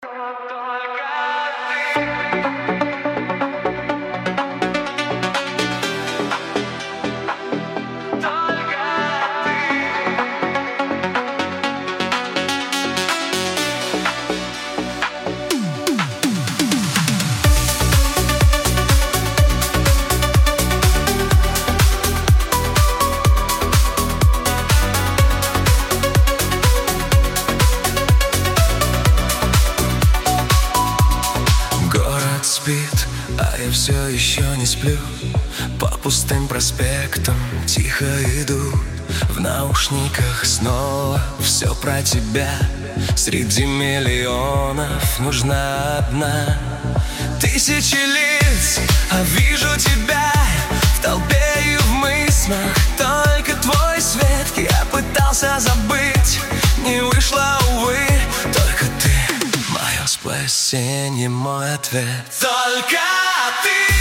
Спит, а я все еще не сплю. По пустым проспектам тихо иду. В наушниках снова все про тебя. Среди миллионов нужна одна. Тысячи лиц, а вижу тебя в толпе и в мыслях. Только твой свет я пытался забыть, не вышло, увы. Только ты мое спасение, мой ответ. Только ты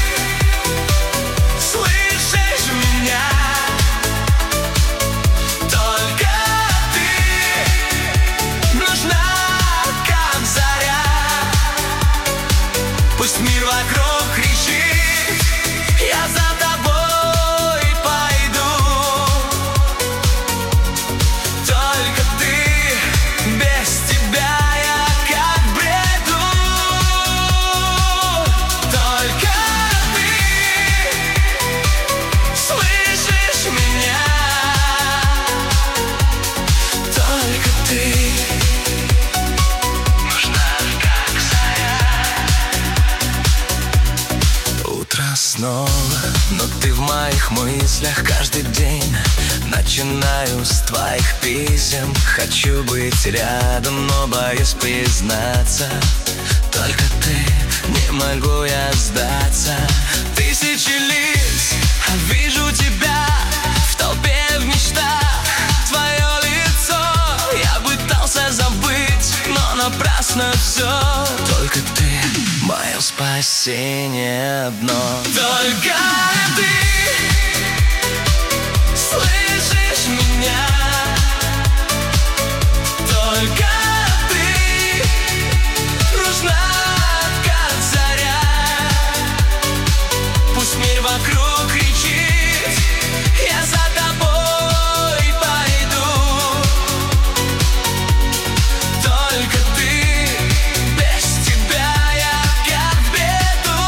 слышишь меня. Только ты нужна, как заря. Пусть мир вокруг кричит, я за тобой пойду. Только ты, без тебя я как в бреду. Только ты слышишь меня. Только ты нужна, как заря. Утро снова, но ты в моих мыслях каждый день. Начинаю с твоих писем. Хочу быть рядом, но боюсь признаться. Только ты, не могу я сдаться. Тысячи лиц, а вижу тебя в толпе, в мечтах. Твое лицо я пытался забыть, но напрасно все. Только ты, мое спасение одно. Только ты слышишь меня. Только ты нужна, как заря. Пусть мир вокруг кричит, я за тобой пойду. Только ты, без тебя я как в бреду.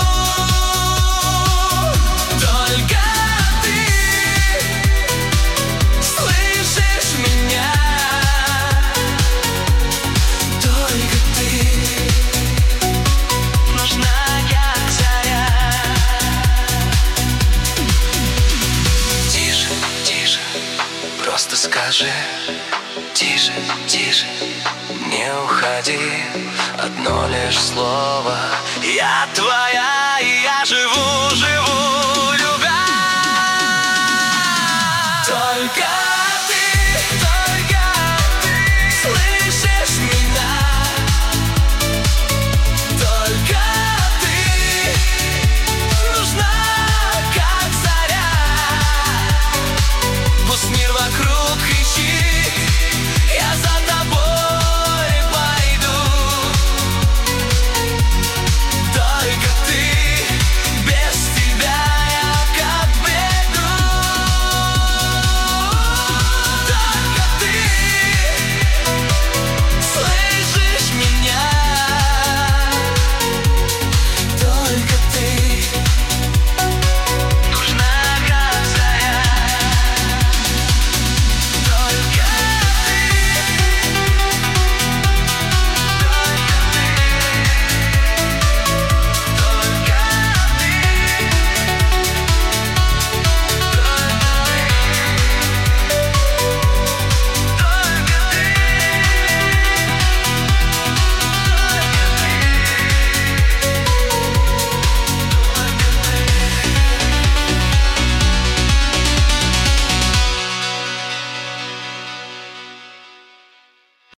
Только ты слышишь меня. Только ты нужна, как заря. Тише, тише, просто скажи. Тише, тише, не уходи. Одно лишь слово, я твоя.